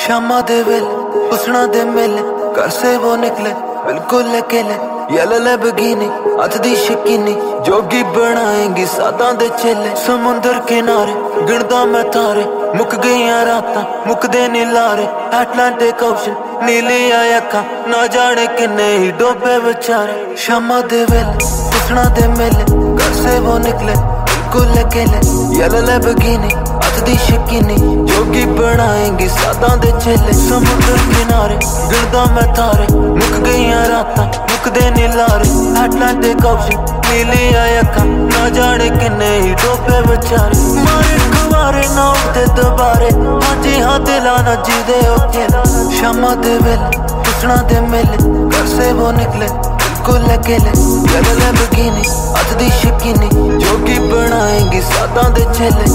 शामा दे वेले हुस्ना दे मेले घर से वो निकले बिल्कुल अकेले येलो लैम्बोर्गिनी हथ दी शकीनी जोगी बनाएंगी सादा दे चेले समुंदर किनारे गिनदा मैं तारे मुक गईयां रातां मुकदे नी लारे अटलांटिक ओशन नीली अखां ना जाने किन्ने ही डोबे बेचारे शामा दे वेले हुस्ना दे मेले घर से वो निकले बिल्कुल अकेले येलो लैम्बोर्गिनी हथ दी शकीनी जोगी बनाएंगी सादा दे चेले समुंदर किनारे गिनदा मैं तारे मुक गईयां रातां मुकदे नी लारे अटलांटिक ओशन नीली अखां ना जाने किन्ने ही डोबे बेचारे मारे खवारे ना उठदे दोबारे हाँ जी हाँ दिला ना जीदे अकेले शामा दे वेले हुस्ना दे मेले घर से वो निकले बिल्कुल अकेले येलो लैम्बोर्गिनी हथ दी शकीनी जोगी बनाएंगी सादा दे चेले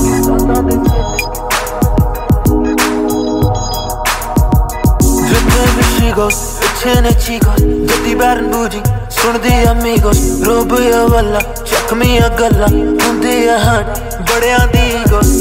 Piccine chicos, tutti barbugi, sono di amigos Robo ya walla, check me a galla Hundi ya heart, bade amigos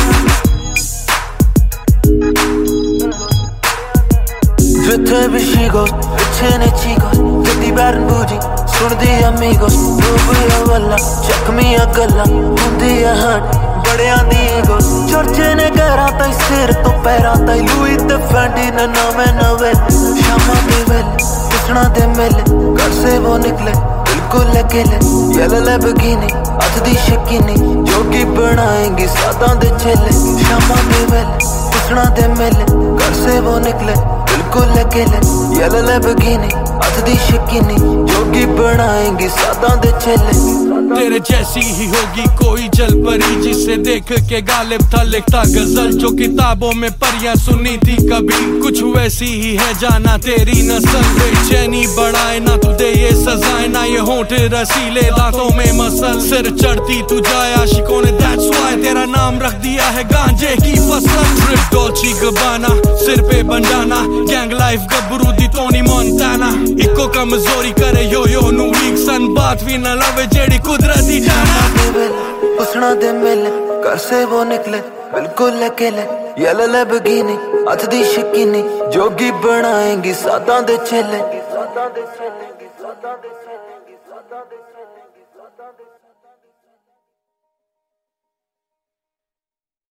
Tutte bishigos, piccine chicos, tutti barbugi, sono di amigos Robo ya walla, check me a galla Hundi ya heart, bade amigos चर्चे ने गहरा ताई सिर तो para ताई Louis ते फैंडी ने नामे नवेल शामा दे वेले हुस्ना दे मेले घर से वो निकले बिल्कुल अकेले येलो लैम्बोर्गिनी हथ दी शकीनी जोगी बनाएंगी सादा दे चेले शामा दे वेले हुस्ना दे मेले घर से वो निकले बिल्कुल अकेले येलो लैम्बोर्गिनी हथ दी शकीनी जोगी बनाएंगी सादा दे चेले तेरे जैसी ही होगी कोई जल परी जिसे देख के गालिब था लिखता गजल जो किताबों में परियां सुनी थी कभी कुछ वैसी ही है जाना तेरी नस्ल बेचैनी बढ़ाए ना तू दे ये सजाए ना ये होंठ रसीले दांतों में मसल सिर चढ़ती तू जाए आशिकों ने that's why तेरा नाम रख दिया है गांजे की फसल ट्रिप डॉल्ची गबाना सिर पे बंडाना गैंग लाइफ गबरू दी टोनी मोंटाना इको कमजोरी करे यो यो नु वीक सन बात भी न लवे जेड़ी कुदरती जाना हुस्ना दे मेले घर से वो निकले बिल्कुल अकेले येलो लैम्बोर्गिनी हथ दी शकीनी जोगी बनाएंगी सादा दे चेले